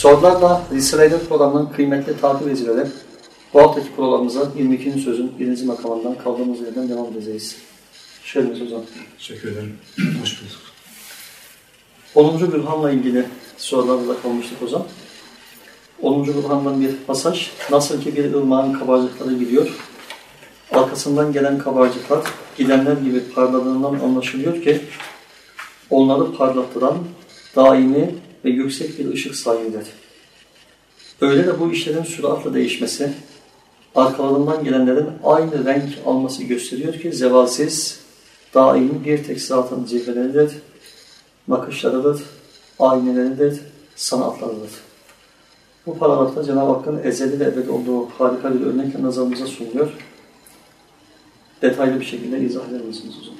Sorularla Risale-i programının kıymetli takip edicileri, bu haftaki programımıza 22. sözün 1. makamından kaldığımız yerden devam edeceğiz. Şöyle hocam. Teşekkür ederim. Hoş bulduk. 10. Bürhan'la ilgili sorularla kalmıştık hocam. 10. Bürhan'dan bir pasaj. Nasıl ki bir ırmağın kabarcıkları gidiyor, arkasından gelen kabarcıklar gidenler gibi parladığından anlaşılıyor ki onları parlattıran daimi ve yüksek bir ışık sahibidir. Öyle de bu işlerin süratle değişmesi, arkalarından gelenlerin aynı renk alması gösteriyor ki zevalsiz, daimi bir tek zatın cilveleridir, nakışlarıdır, ayneleridir, sanatlarıdır. Bu paragrafta Cenab-ı Hakk'ın ezeli ve ebedi olduğu harika bir örnekle nazarımıza sunuyor. Detaylı bir şekilde izah eder misiniz hocam?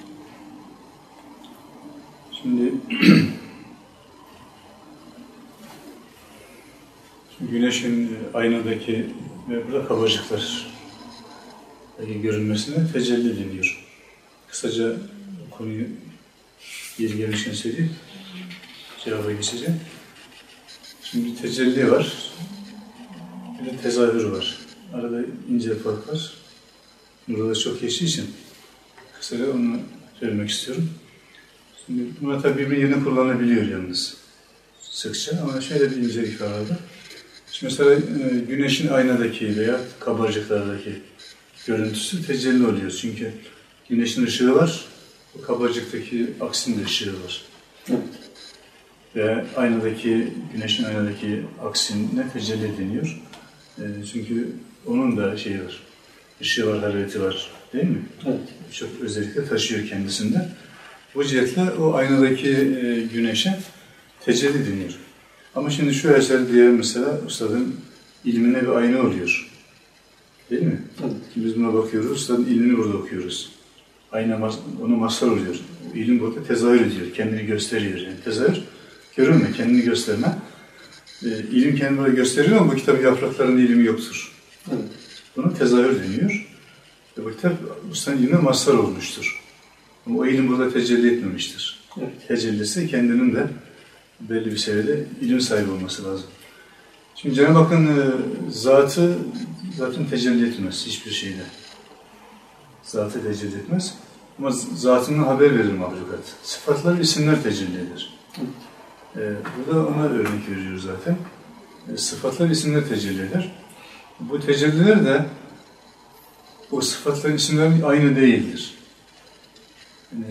Şimdi güneşin aynadaki ve burada kabarcıklar görünmesine tecelli deniyor. Kısaca konuyu yeri gelmişken söyleyeyim, cevaba geçeceğim. Şimdi tecelli var, bir de tezahür var. Arada ince fark var. Burada çok geçtiği için kısaca onu söylemek istiyorum. Şimdi buna tabii birbirinin yerine kullanılabiliyor yalnız sıkça ama şöyle bir incelik var arada. Şimdi mesela güneşin aynadaki veya kabarcıklardaki görüntüsü tecelli oluyor. Çünkü güneşin ışığı var, o kabarcıktaki aksinin ışığı var. Evet. Ve güneşin aynadaki aksine tecelli deniyor. Çünkü onun da şeyi var, ışığı var, harareti var, değil mi? Evet. Çok özellikle taşıyor kendisinde. Bu cihetle o aynadaki güneşe tecelli deniyor. Ama şimdi şu eser diye mesela ustadın ilmine bir ayna oluyor. Değil mi? Evet. Şimdi biz buna bakıyoruz, ustadın ilmini burada okuyoruz. Ayna ona mazhar oluyor. İlim burada tezahür ediyor, kendini gösteriyor. Yani tezahür, görünme, kendini gösterme. İlim kendini burada gösteriyor ama bu kitabın yapraklarında ilmi yoktur. Evet. Buna tezahür deniyor. Ve bu kitap ustadın ilmine mazhar olmuştur. Ama o ilim burada tecelli etmemiştir. Evet. Tecellisi kendinin de belli bir seviyede ilim sahibi olması lazım. Şimdi Cenab-ı Hakk'ın zatı zaten tecelli etmez hiçbir şeyde. Zatı tecelli etmez. Ama zatından haber verir mahlukat. Sıfatlar, isimler tecelli eder. Burada ona örnek veriyor zaten. Sıfatlar, isimler tecelli eder. Bu tecelliler de o sıfatların, isimlerin aynı değildir. Yani,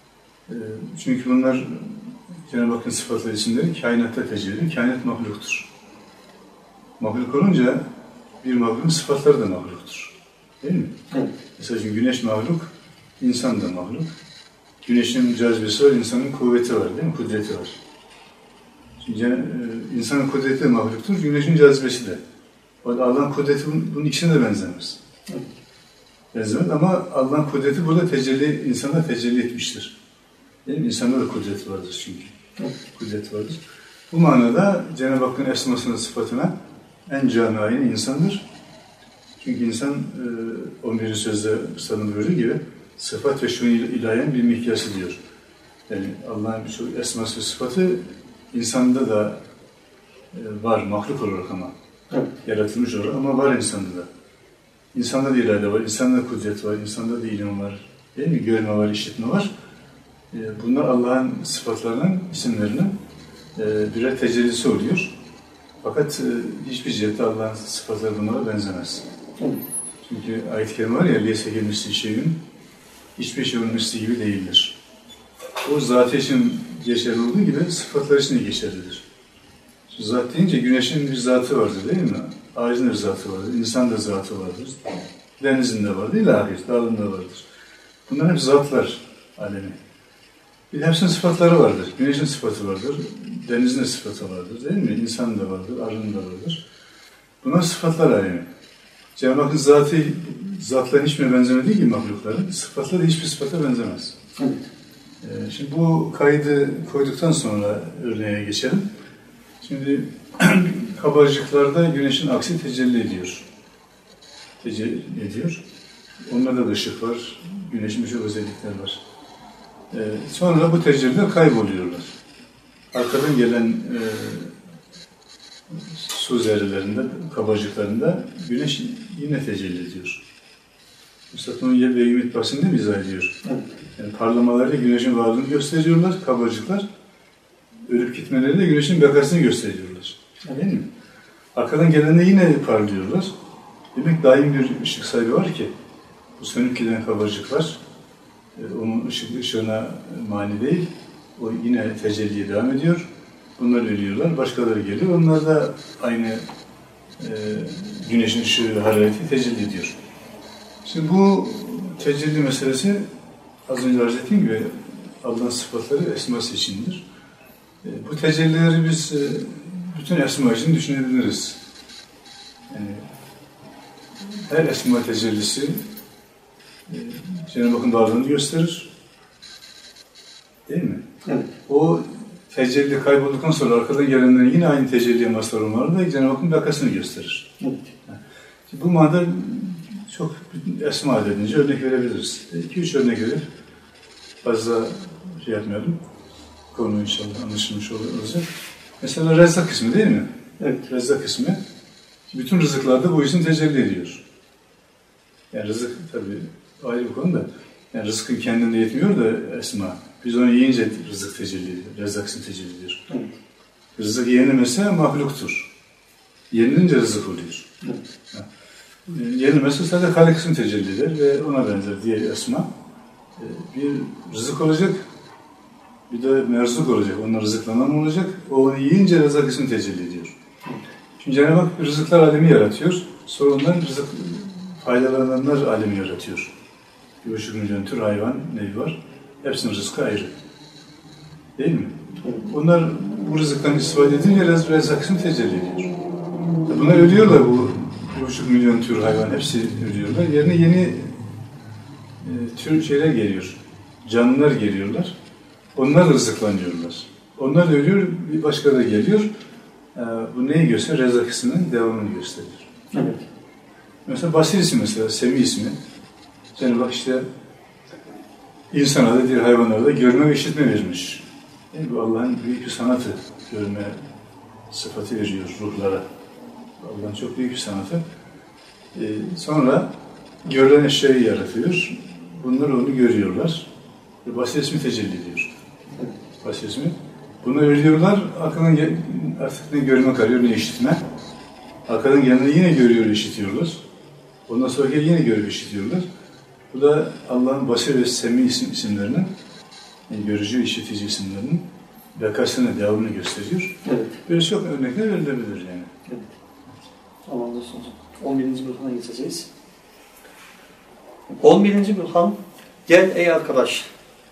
çünkü bunlar Cenab-ı Hakk'ın sıfatları, isimleri kainatta tecelli ediyor. Kainat mahluktur. Mahluk olunca bir mahlukun sıfatları da mahluktur. Değil mi? Evet. Mesela güneş mahluk, insan da mahluk. Güneşin cazibesi var, insanın kuvveti var, değil mi? Kudreti var. Şimdi insanın kudreti de mahluktur, güneşin cazibesi de. Allah'ın kudreti bunun ikisine de benzemez. Evet. Benzemez ama Allah'ın kudreti burada insana tecelli etmiştir. Değil mi? İnsanda da kudret vardır çünkü. Evet. Kudret vardır. Bu manada Cenab-ı Hakk'ın esmasına, sıfatına en cami-i insandır. Çünkü insan 11. sözde Ustad'ın buyurduğu gibi sıfat ve şun ilahiyen bir mikyası diyor. Yani Allah'ın birçok esması ve sıfatı insanda da var, mahluk olarak ama. Evet. Yaratılmış olarak ama var insanda da. İnsanda da irade var, insanda da kudret var, insanda da ilim var. Değil mi? Görme var, işitme var. Bunlar Allah'ın sıfatlarının, isimlerinin birer tecellisi oluyor. Fakat hiçbir cihette Allah'ın sıfatları bunlara benzemez. Çünkü ayet-i kerime var ya, leyse kemisli şeyin, hiçbir şey onun misli gibi değildir. O zatı için geçerli olduğu gibi sıfatlar için de geçerlidir. Şu zat deyince güneşin bir zatı vardır değil mi? Ağacın da bir zatı vardır, insan da zatı vardır. Denizin de vardır, ilahi, dağın da vardır. Bunlar hep zatlar alemi. Bir de hepsinin sıfatları vardır. Güneşin sıfatı vardır, denizin de sıfatı vardır değil mi? İnsanın da vardır, arının da vardır. Bunlar sıfatlar alemi. Cenab-ı Hakk'ın zatların hiçbirine benzemediği gibi mahlukların, sıfatları hiçbir sıfata benzemez. Evet. Şimdi bu kaydı koyduktan sonra örneğe geçelim. Şimdi kabarcıklarda güneşin aksi tecelli ediyor. Tecelli ediyor. Onlarda da ışık var, güneşin birçok özellikler var. Sonra bu tecelliler kayboluyorlar. Arkadan gelen su zerrelerinde, kabarcıklarında güneş yine tecelli ediyor. Üstad bunu Beygümit Bahsinde izah ediyor. Evet. Yani parlamalarıyla güneşin varlığını gösteriyorlar, kabarcıklar. Ölüp gitmeleriyle güneşin bekasını gösteriyorlar. Değil mi? Arkadan gelende yine parlıyorlar. Demek daim bir ışık sahibi var ki, bu sönüp giden kabarcıklar onun ışığına mani değil, o yine tecelliye devam ediyor. Bunlar ölüyorlar, başkaları geliyor. Onlar da aynı güneşin ışığı ve harareti tecelli ediyor. Şimdi bu tecelli meselesi az önce arz ettiğim gibi Allah'ın sıfatları esması içindir. Bu tecellileri biz bütün esma için düşünebiliriz. Yani her esma tecellisi Cenab-ı Hakk'ın varlığını gösterir. Değil mi? Evet. O tecelli kaybolduktan sonra arkadan gelenlerin yine aynı tecelliye mazhar olmaları da Cenab-ı Hakk'ın bekasını gösterir. Evet. Bu manada çok esma dediğince örnek verebiliriz. 2-3 örnek verip fazla şey yapmayalım. Konu inşallah anlaşılmış olacak. Mesela Rezzak ismi değil mi? Evet. Rezzak ismi. Bütün rızıklarda bu isim tecelli ediyor. Yani rızık tabii ayrı bir konu da. Yani rızkın kendinde yetmiyor da esma. Biz onu yiyince rızık tecelli ediyor. Rezzak ismi tecelli ediyor. Evet. Rızık yenilmese mahluktur. Yenilince rızık oluyor. Evet. Yenilmese sadece Halik ismi tecelli eder ve ona benzer diğer esma. Bir rızık olacak, bir de merzuk olacak. Onunla rızıklanan olacak. O onu yiyince Rezzak ismi tecelli ediyor. Şimdi Cenab-ı Hak rızıklar alemi yaratıyor. Sonra ondan rızık faydalananlar alemi yaratıyor. 1,5 milyon tür hayvan nevi var. Hepsinin rızkı ayrı. Değil mi? Onlar bu rızıktan istifade edince Rezzak ismi tecelli ediyor. Bunlar ölüyorlar, bu 1,5 milyon tür hayvan hepsi ölüyorlar. Yerine yeni tür şeyler geliyor. Canlılar geliyorlar. Onlar rızıklanıyorlar. Onlar da ölüyor, bir başka da geliyor. Bu neyi gösteriyor? Rezzak isminin devamını gösteriyor. Evet. Mesela Basir ismi mesela, Semi ismi. Cenab-ı Hak işte insana da diğer hayvanlara da görme ve işitme vermiş. Yani bu Allah'ın büyük bir sanatı. Görme sıfatı veriyor ruhlara. Allah'ın çok büyük bir sanatı. Sonra görülen eşyayı yaratıyor. Bunlar onu görüyorlar. Ve Basir ismi tecelli ediyor. Basir ismi. Bunu ölüyorlar, arkadan artık ne görmek arıyor ne işitme. Arkadan gelenleri yine görüyor, işitiyorlar. Ondan sonra yine görüp işitiyorlar. Bu da Allah'ın Basir ve Semi isimlerinin, yani görücü, işitici isimlerinin bekasını, devamını gösteriyor. Evet. Böyle çok örnekler verilebilir yani. Evet. Allah razı olsun hocam. 11. bürhana geçeceğiz. 11. bürhan, gel ey arkadaş.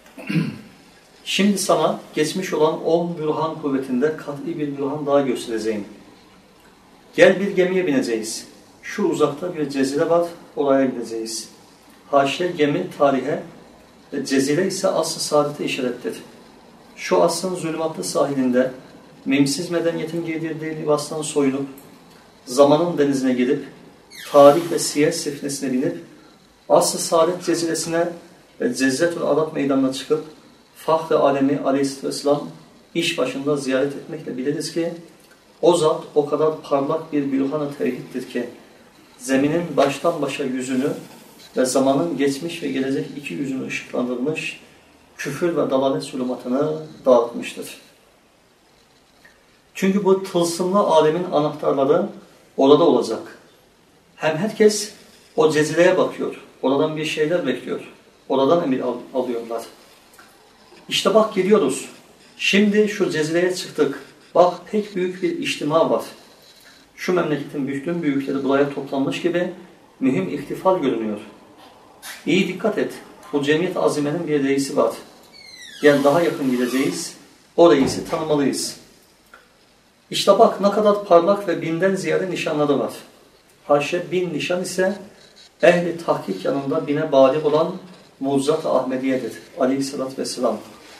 Şimdi sana geçmiş olan 10 bürhan kuvvetinde kat'i bir bürhan daha göstereceğim. Gel bir gemiye bineceğiz. Şu uzakta bir cezire var, oraya gideceğiz. Haşiye gemi tarihe, cezire ise asr-ı saadete işarettir. Şu asrın zulümatlı sahilinde, mimsiz medeniyetin giydirdiği libastan soyunup, zamanın denizine girip, tarih ve siyer sefnesine binip, asr-ı saadet ceziresine ve Cezretül Arab meydanına çıkıp, Fahri Alemi Aleyhisselatü Vesselam iş başında ziyaret etmekle biliriz ki, o zat o kadar parlak bir bürhan-ı tevhiddir ki, zeminin baştan başa yüzünü ve zamanın geçmiş ve gelecek iki yüzünü ışıklandırmış, küfür ve dalalet zulümatını dağıtmıştır. Çünkü bu tılsımlı alemin anahtarları orada olacak. Hem herkes o cezireye bakıyor, oradan bir şeyler bekliyor, oradan emir alıyorlar. İşte bak gidiyoruz, şimdi şu cezireye çıktık, bak pek büyük bir içtima var. Şu memleketin bütün büyükleri buraya toplanmış gibi mühim ihtifal görünüyor. İyi dikkat et, bu cemiyet azimenin bir reisi var. Gel daha yakın gideceğiz, o reisi tanımalıyız. İşte bak ne kadar parlak ve binden ziyade nişanları var. Haşa 1000 nişan ise ehli tahkik yanında bine bâlig olan Muzzat-ı Ahmediye'dir. Aleyhisselatü Vesselam.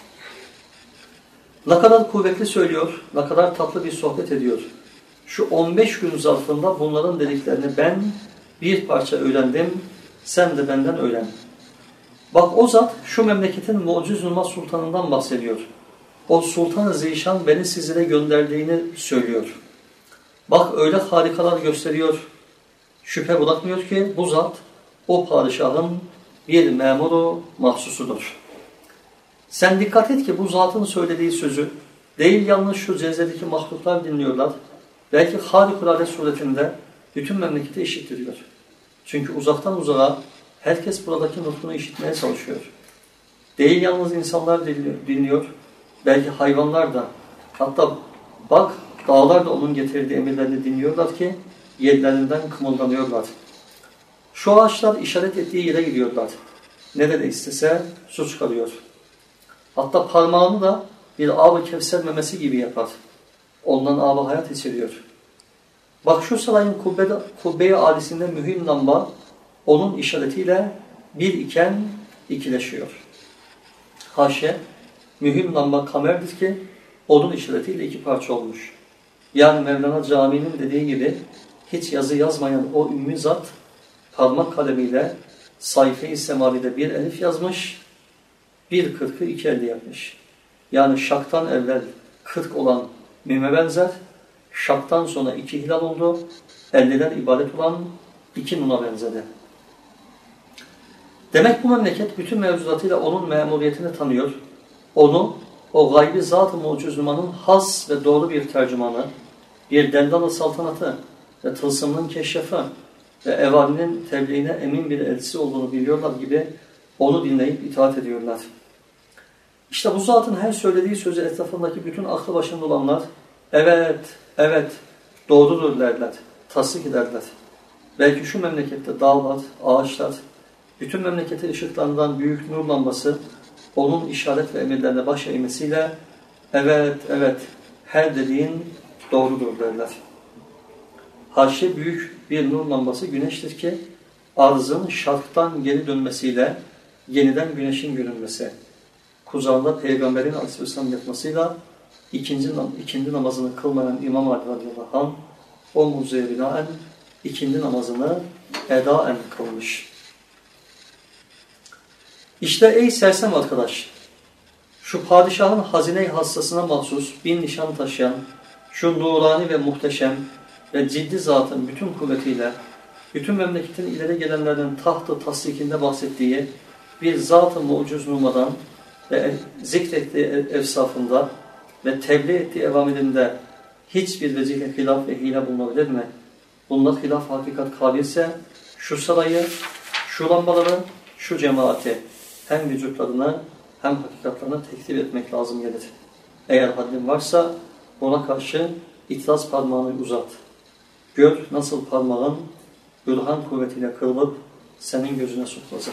Ne kadar kuvvetli söylüyor, ne kadar tatlı bir sohbet ediyor. Şu 15 gün zarfında bunların dediklerini ben bir parça öğrendim, sen de benden öğren. Bak o zat şu memleketin muciz Zulma Sultanı'ndan bahsediyor. O Sultan-ı Zişan beni sizlere gönderdiğini söylüyor. Bak öyle harikalar gösteriyor, şüphe bırakmıyor ki bu zat o padişahın bir memuru mahsusudur. Sen dikkat et ki bu zatın söylediği sözü değil yalnız şu cezdedeki mahluklar dinliyorlar, belki harikulade suretinde bütün memleketi işittiriyor. Çünkü uzaktan uzağa herkes buradaki nutkunu işitmeye çalışıyor. Değil yalnız insanlar dinliyor, belki hayvanlar da, hatta bak dağlar da onun getirdiği emirlerini dinliyorlar ki yerlerinden kımıldanıyorlar. Şu ağaçlar işaret ettiği yere gidiyorlar. Nerede istese su çıkarıyor. Hatta parmağını da bir ağ-ı kevser memesi gibi yapar. Ondan ağ-ı hayat içeriyor. Bak şu sarayın kubbe-i âlisinde mühim lamba onun işaretiyle bir iken ikileşiyor. Haşa, mühim lamba kamerdir ki onun işaretiyle iki parça olmuş. Yani Mevlana Camii'nin dediği gibi hiç yazı yazmayan o ümmi zat parmak kalemiyle sayfe-i semavide bir elif yazmış, bir kırkı iki elde yapmış. Yani şaktan evvel 40 olan mime benzer, şaktan sonra 2 hilal oldu, 50'den ibaret olan 2 nuna benzedi. Demek bu memleket bütün mevzuatıyla onun memuriyetini tanıyor. Onu, o gaybi zat-ı muciznumanın has ve doğru bir tercümanı, bir dendan-ı saltanatı ve tılsımının keşrefı ve evalinin tebliğine emin bir elçisi olduğunu biliyorlar gibi onu dinleyip itaat ediyorlar. İşte bu zatın her söylediği sözü etrafındaki bütün aklı başında olanlar evet, evet, doğrudur derler, tasdik ederler. Belki şu memlekette dağlar, ağaçlar, bütün memlekete ışıklarından büyük nur lambası onun işaret ve emirlerine baş eğmesiyle evet, evet, her dediğin doğrudur derler. Haşi büyük bir nur lambası güneştir ki arzın şarktan geri dönmesiyle yeniden güneşin görünmesi, kuzağında Peygamberin aleyhisselam yatmasıyla ikindi namazını kılmayan İmam Ali radıyallahu anh o mucizeye binaen ikindi namazını edaen kılmış. İşte ey sersem arkadaş, şu padişahın hazine-i hassasına mahsus bin nişan taşıyan, şu nurani ve muhteşem ve ciddi zatın bütün kuvvetiyle, bütün memleketin ileri gelenlerinin taht-ı tasdikinde bahsettiği bir zat-ı muciz numadan ve zikrettiği efsafında ve tebliğ ettiği evamirinde hiçbir vecihle hilaf ve hile bulunabilir mi? Bunlar hilaf hakikat kabilse şu sarayı, şu lambaları, şu cemaati hem vücutlarına hem hakikatlarına tekzip etmek lazım gelir. Eğer haddin varsa ona karşı itiraz parmağını uzat. Gör nasıl parmağın bürhan kuvvetiyle kırılıp senin gözüne sokulacak.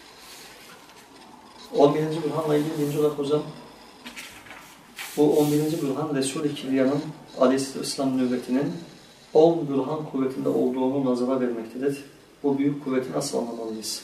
11. bürhanla ilgili birinci olarak hocam, bu 11. bürhan Resul-i Kibriya'nın Aleyhisselam nöbetinin 10 bürhan kuvvetinde olduğunu nazara vermektedir. Bu büyük kuvveti nasıl anlamalıyız?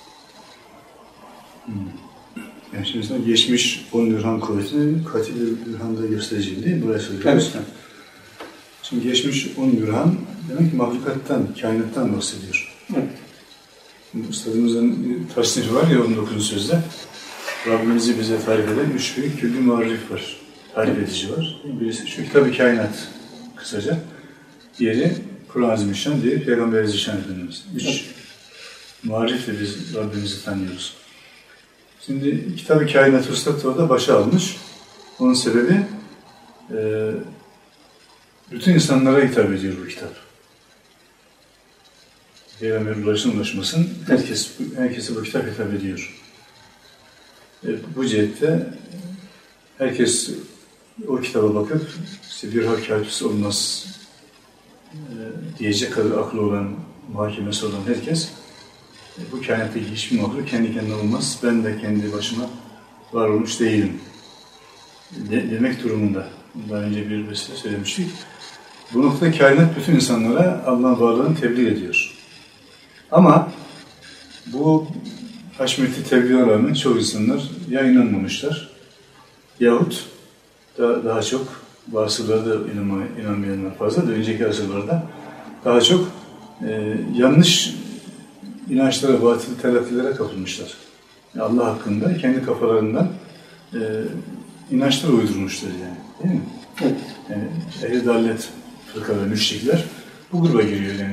Yani şimdi mesela geçmiş 10 bürhan kuvvetini katil bürhanda göstereceğim değil mi? Buraya söylüyoruz. Evet. Şimdi geçmiş 10 bürhan demek ki mahlukattan, kainattan bahsediyor. Evet. Üstadımızın bir tasnifi var ya 19. sözde. Rabbimizi bize tarif eden 3 büyük külli muharrif var. Tarif edici var. Birisi şu kitab-ı kainat kısaca. Diğeri Kur'an-ı Azimüşşan, diğeri Peygamber-i Zişan Efendimiz. 3 muharrifle biz Rabbimizi tanıyoruz. Şimdi kitab-ı kainat Üstad orada başa almış. Onun sebebi bütün insanlara hitap ediyor bu kitap. Peygamber ulaşmasın, herkese bu kitap hitap ediyor. Bu cihette herkes o kitaba bakıp işte bir hakikatüs olmaz diyecek kadar aklı olan, muhakemesi olan herkes bu kainattaki hiçbir mahluk kendi kendine olmaz. Ben de kendi başıma var olmuş değilim. Demek durumunda. Daha önce bir vesile söylemiştik. Bu noktada kainat bütün insanlara Allah'ın varlığını tebliğ ediyor. Ama bu haşmetli tebliğe rağmen çoğu insanlar ya inanmamışlar yahut daha çok bu asırlarda inanmayanlar fazla da önceki asırlarda daha çok yanlış inançlara, batıl telaffilere kapılmışlar. Allah hakkında kendi kafalarından inançlar uydurmuşlar yani. Değil mi? Evet. Yani ehl-i dallet fırka ve müşrikler bu gruba giriyor yani.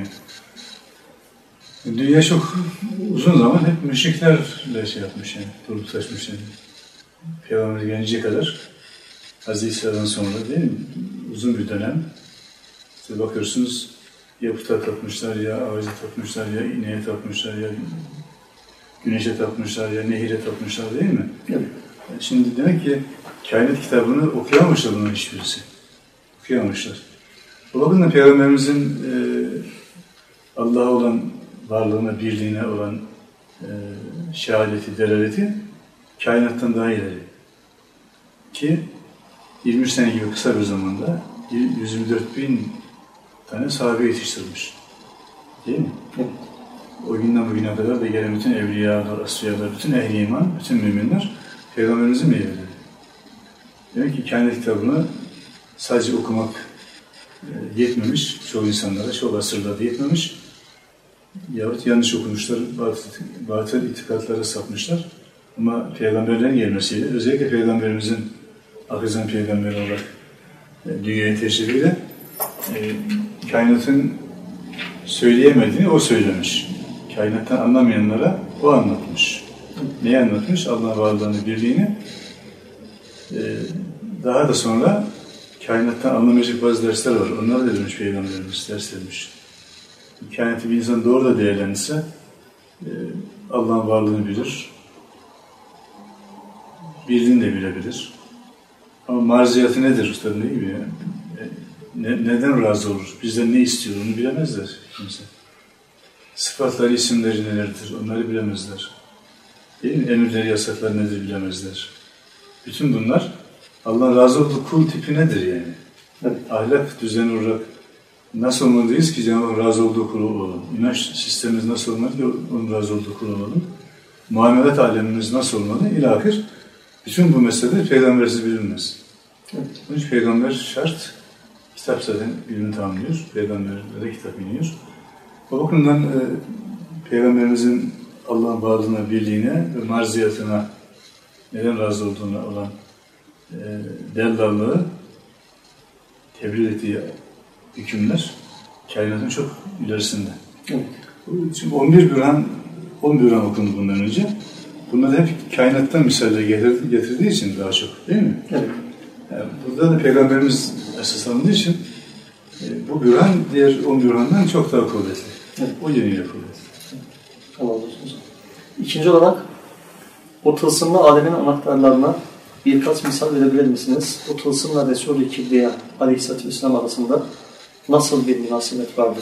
Dünya çok uzun zaman hep müşriklerle şey yapmış yani, durup taşmış yani. Peygamber gelince kadar Hz. İsa'dan sonra değil mi? Uzun bir dönem. İşte bakıyorsunuz ya puta tapmışlar, ya ağaca tapmışlar, ya ineğe tapmışlar, ya güneşe tapmışlar, ya nehire tapmışlar değil mi? Evet. Şimdi demek ki kainat kitabını okuyamamışlar bunların hiçbirisi. Okuyamamışlar. O bakımdan Peygamberimizin Allah'a olan varlığına, birliğine olan şehadeti, delaleti kainattan daha ileri. Ki 23 sene gibi kısa bir zamanda 124.000 tane sahabe yetiştirmiş. Değil mi? Evet. O günden bugüne kadar da gelen bütün evliyalar, asfiyalar, bütün ehli iman, bütün müminler Peygamberimizin meyveleri. Demek ki kainat kitabını sadece okumak yetmemiş, çoğu insanlara, çoğu asırlarda yetmemiş. Yahut yanlış okumuşlar, batıl itikatlara sapmışlar. Ama Peygamberlerin gelmesiyle, özellikle Peygamberimizin akızan Peygamberi olarak dünyaya teşrifiyle kainatın söyleyemediğini o söylemiş. Kainattan anlamayanlara o anlatmış. Neyi anlatmış? Allah'ın varlığını, birliğini. Daha da sonra kainattan anlamayacak bazı dersler var. Onlara da vermiş Peygamberimiz, ders vermiş. Kainatı bir insan doğru da değerlendirse Allah'ın varlığını bilir. Bildiğini de bilebilir. Ama marziyatı nedir üstadım ne gibi? Neden razı olur? Bizden ne istiyor onu bilemezler kimse. Sıfatları, isimleri nelerdir? Onları bilemezler. Değil mi? Emirleri, yasakları nedir bilemezler. Bütün bunlar Allah'ın razı olduğu kul tipi nedir yani? Evet. Ahlak düzeni olarak nasıl olmalıyız ki Cenab-ı razı olduğu kul olalım? İnanç sistemimiz nasıl olmalı ki onun razı olduğu kul olalım? Muamelat alemimiz nasıl olmalı? İlahir. Bütün bu mesele peygambersiz bilinmez. Evet. Onun için peygamber şart. Kitap zaten ilmini tamamlıyor. Peygamberlere kitap iniyor. O bakımdan Peygamberimizin Allah'ın varlığına, birliğine ve marziyatına neden razı olduğuna olan dellallığı tebliğ ettiği hükümler kainatın çok ilerisinde. Evet. Şimdi 11 Bürhan okundu bundan önce. Bunlar da hep kainattan misaller getirdiği için daha çok değil mi? Evet. Yani burada da Peygamberimiz esas alındığı için bu bürhan diğer 10 bürhandan çok daha kuvvetli. Evet. O yönüyle kuvvetli. Allah olsun. İkinci olarak o tılsımlı alemin anahtarlarına birkaç misal verebilir misiniz? O tılsımla Resul-i Kibriya Aleyhisselatü Vesselam arasında nasıl bir münasebet vardır?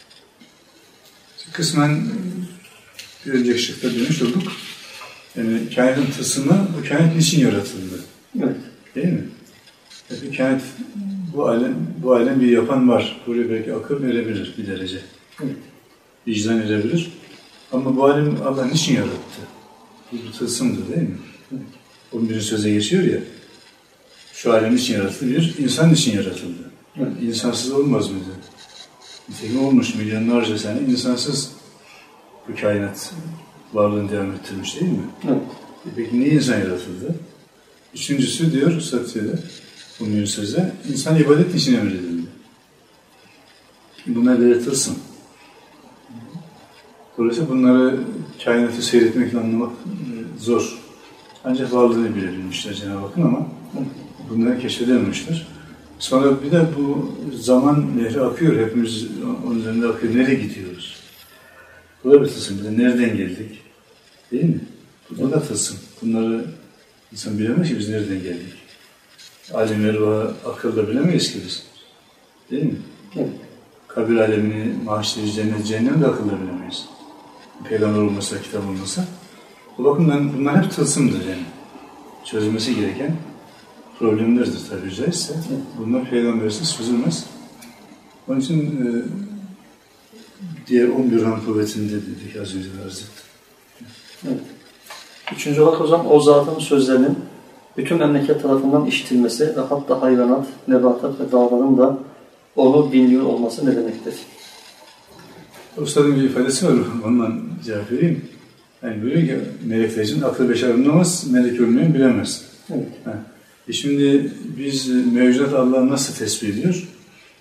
Kısmen bir önceki şıkta demiş olduk. Yani kainatın tılsımı bu kainat niçin yaratıldı? Evet. Değil mi? Yani kainat bu alem bir yapan var. Buraya belki akıl verebilir bir derece. Evet. Vicdan edebilir. Ama bu alem Allah niçin yarattı? Bu tılsımdır değil mi? Evet. 11. söze geçiyor ya. Şu alem niçin yaratıldı? Bir insan niçin yaratıldı? Evet. İnsansız olmaz mıydı? Nitekim olmuş milyonlarca sene insansız bu kainat varlığını devam ettirmiş değil mi? Evet. Peki niye insan yaratıldı? Üçüncüsü diyor Satı'da, 11. söze, insan ibadet için emredildi. Bunlar yaratılsın. Dolayısıyla bunları kainatı seyretmekle anlamak zor. Ancak varlığını bilebilmişler Cenab-ı Hakk'ın ama bunları keşfedememişler. Sonra bir de bu zaman nehri akıyor, hepimiz onun üzerinde akıyor. Nereye gidiyoruz? Bu da bir tılsım. Bir de nereden geldik? Değil mi? Bu da tılsım. Bunları insan bilemez ki biz nereden geldik. Alimler ve akılla bilemeyiz ki biz. Değil mi? Evet. Kabir alemini, mahşeri, cennet, cehennemi de akılla bilemeyiz. Peygamber olmasa, kitap olmasa. O bakımdan bunlar hep tılsımdır yani. Çözülmesi gereken problemlerdir tabii caizse. Bunlar peygambersiz çözülmez. Onun için diğer 11 han kuvvetinde dedik az önce arz ettim. Evet. Üçüncü olarak hocam o zatın sözlerinin bütün memleket tarafından işitilmesi ve hatta hayvanat, nebatat ve dağların da onu dinliyor olması ne demektir? Ustadın bir ifadesi var, ondan cevap vereyim. Yani böyle ki melekler için akıl beşer anlamaz, melek ölmeyi bilemez. Evet. Şimdi biz mevcudat Allah'ı nasıl tespit ediyor?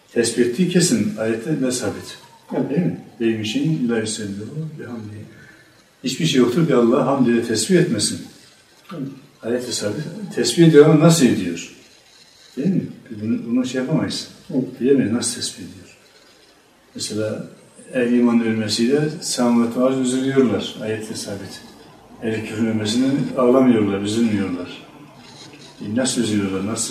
tesbih ettiği kesin. Ayette ne sabit. Evet. Değil mi? Benim için illa hüssendiği hiçbir şey yoktur ki Allah hamd ile tesbih etmesin. Evet. Ayet-i sabit. Tesbih ediyor ama nasıl ediyor? Değil mi? Bunu şey yapamayız. Evet. Bilemeyiz nasıl tesbih ediyor. Mesela el iman ölmesiyle semavat ve arz üzülüyorlar. Ayet-i sabit. El küfür ölmesine ağlamıyorlar, üzülmüyorlar. Nasıl üzülüyorlar? Nasıl?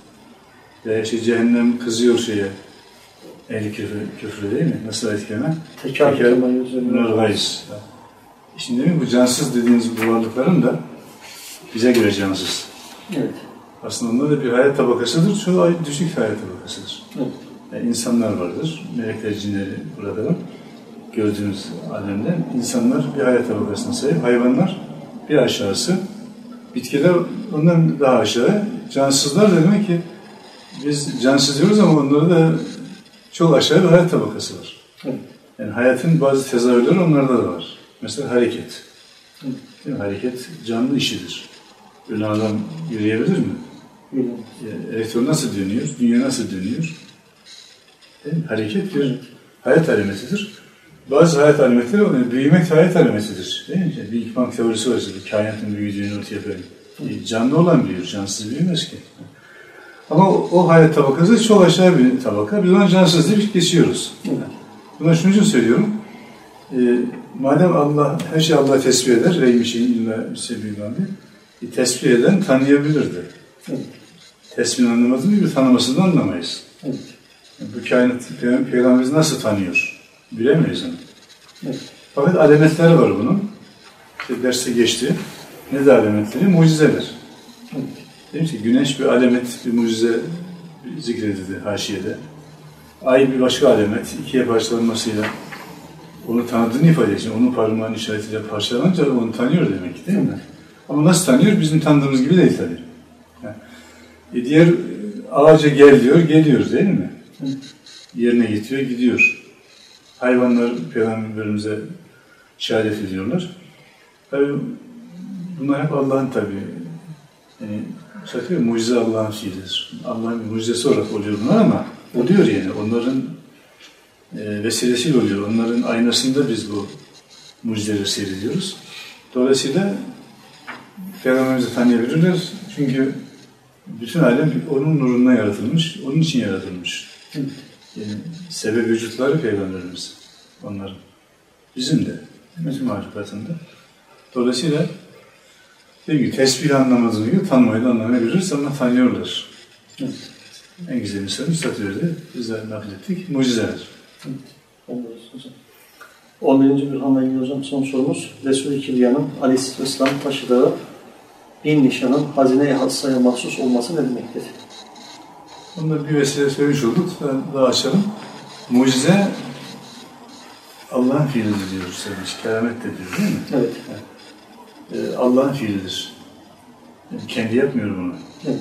Ya cehennem kızıyor şeye. El küfür değil mi? Nasıl ayet kelime? Tekrar gayz. Şimdi değil mi? Bu cansız dediğiniz bu varlıkların da bize göre cansız. Evet. Aslında onlar da bir hayat tabakasıdır. Çoğu düşük hayat tabakasıdır. Evet. Yani insanlar vardır. Melekler, cinleri burada var. Gördüğünüz alemde insanlar bir hayat tabakasına sahip. Hayvanlar bir aşağısı. Bitkiler ondan daha aşağı. Cansızlar da demek ki biz cansız diyoruz ama onlarda da çok aşağı bir hayat tabakası var. Evet. Yani hayatın bazı tezahürleri onlarda da var. Mesela hareket. Evet. Hareket canlı işidir. Öyle adam yürüyebilir mi? Elektron nasıl dönüyor? Dünya nasıl dönüyor? Hareket bir hayat alametidir. Bazı hayat alametleri, büyümek hayat alametidir. Değil mi? Bir Big Bang teorisi var. Kainatın büyüdüğünü ortaya koyuyor. Canlı olan büyür, cansız büyümez ki. Ama o hayat tabakası çok aşağı bir tabaka. Biz ona cansız deyip geçiyoruz. Buna şunun için söylüyorum. Madem Allah, her şey Allah tesbih eder, rey şeyin illa bir şey büyümen bir tesbih eden tanıyabilirdi. Evet. Tesbihin anlamadığını gibi tanımasını anlamayız. Evet. Yani bu kainat Peygamberimiz nasıl tanıyor? Bilemeyiz onu. Evet. Fakat alametleri var bunun. İşte derste geçti. Ne de alametleri? Mucizeler. Evet. Dedim ki güneş bir alamet, bir mucize zikredildi haşiyede. Ay bir başka alamet, ikiye parçalanmasıyla onu tanıdığını ifade ediyor. Onun parmağının işaretiyle parçalanınca onu tanıyor demek değil mi? Ama nasıl tanıyor? Bizim tanıdığımız gibi değil tabii. Yani, diğer ağaca gel diyor, geliyor değil mi? Yerine getiriyor, gidiyor. Hayvanlar Peygamberimize şehadet ediyorlar. Tabii bunlar hep Allah'ın tabii. Yani satıyor, mucize Allah'ın fiilidir. Allah'ın bir mucizesi olarak oluyor bunlar ama oluyor yani. Onların vesilesiyle oluyor. Onların aynasında biz bu mucizeleri seyrediyoruz. Dolayısıyla Peygamberimizi tanıyabilirler. Çünkü bütün alem onun nurundan yaratılmış, onun için yaratılmış. Yani sebep vücutları Peygamberimiz onların. Bizim de, bizim mahlukatında. Dolayısıyla dediğim gibi tesbih anlamadığını gibi tanımayı da anlamayabiliriz ama tanıyorlar. Evet. En güzel misalini satıyordu. Biz de naklettik. Mucizeler. Evet. 11. Bürhan'la ilgili hocam son sorumuz. Resul-i Kibriya'nın Aleyhisselam taşıdığı bin nişanın hazine-i hassaya mahsus olması ne demektir? Onu bir vesile söylemiş olduk. Daha açalım. Mucize Allah'ın fiilidir diyoruz. Keramet de diyor değil mi? Evet. Allah'ın fiilidir. Yani kendi yapmıyor bunu. Evet.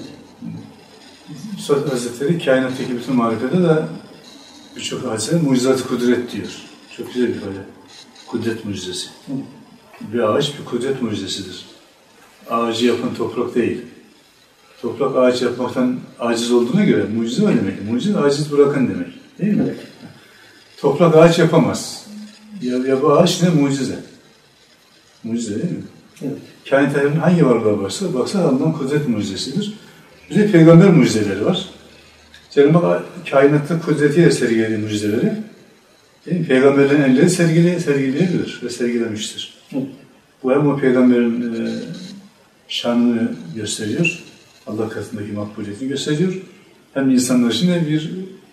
Üstad Hazretleri kainattaki bütün marifete de birçok hadise mucizat-ı kudret diyor. Çok güzel bir ifade. Kudret mucizesi. Bir ağaç bir kudret mucizesidir. Ağacı yapan toprak değil. Toprak ağaç yapmaktan aciz olduğuna göre mucize o demek. Mucize aciz bırakan demek. Değil mi? Evet. Toprak ağaç yapamaz. Ya bu ağaç ne? Mucize. Mucize değil mi? Evet. Kainatın hangi varlığa baksa Allah'ın kudret mucizesidir. Bir de peygamber mucizeleri var. Cenab-ı Hak kainatta kudretiyle sergilediği mucizeleri peygamberlerin elleri sergileyebilir ve sergilemiştir. Evet. Bu hem o peygamberin şanını gösteriyor, Allah katındaki makbuliyetini gösteriyor. Hem insanlar için de bir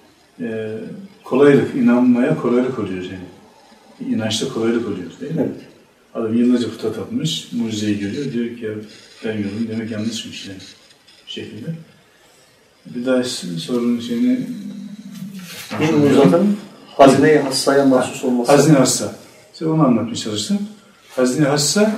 kolaylık, inanmaya kolaylık oluyor yani. İnançta kolaylık oluyor değil mi? Evet. Adam yıllarca puta tapmış, mucizeyi görüyor, diyor ki ya ben gördüm, demek yanlışmış yani bir şekilde. Bir daha sorunun şeyini... Bunun zaten hazine-i hassaya mahsus olması. Hazine hassa. İşte onu anlatmaya çalıştım. Hazine hassa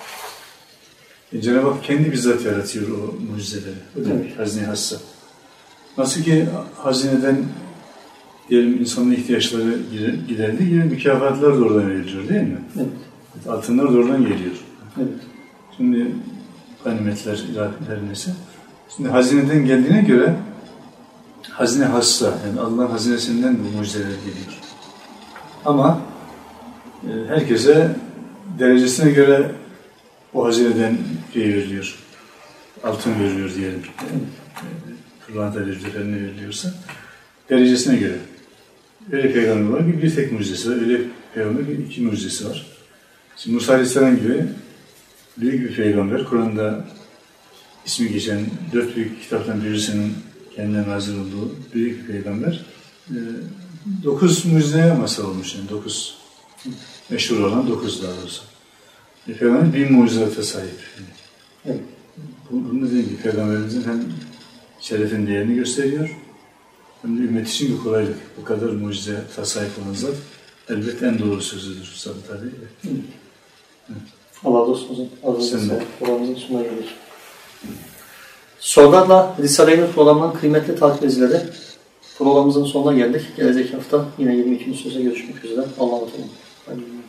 Cenab-ı Hak kendi bizzat yaratıyor o mucizeleri. O demek evet. Hazine hassa. Nasıl ki hazineden diyelim insanın ihtiyaçları giderdiği gibi mükafatlar da oradan veriliyor değil mi? Evet. Altınlar da oradan geliyor. Evet. Şimdi ganimetler, her neyse. Şimdi hazineden geldiğine göre hazine hassa, yani Allah'ın hazinesinden bu mucizeler geliyor. Ama herkese derecesine göre o hazineden veriliyor. Altın veriliyor diyelim. Pırlanta veriliyor, ne veriliyorsa. Derecesine göre. Öyle peygamber var ki bir tek mucizesi var. Öyle peygamber ki iki mucizesi var. Şimdi Musa Aleyhisselam gibi büyük bir peygamber, Kur'an'da ismi geçen 4 büyük kitaptan birisinin kendine nazil olduğu büyük bir peygamber. 9 mucizeye mazhar olmuş yani 9 meşhur olan 9 daha doğrusu. Peygamber 1000 mucizata sahip. Evet. Bunu dediğim gibi Peygamberimizin hem şerefin değerini gösteriyor hem de ümmet için bir kolaylık. Bu kadar mucize sahip olan zat elbette en doğru sözüdür tabii. Evet. Allah razı olsun. Ağzınıza Sen de. sağlık. Programımızın sonuna gelir. Sorularla Risale-i Nur programının kıymetli takipçileri, programımızın sonuna geldik. Gelecek hafta yine 22. sözle görüşmek üzere. Allah'a emanet olun.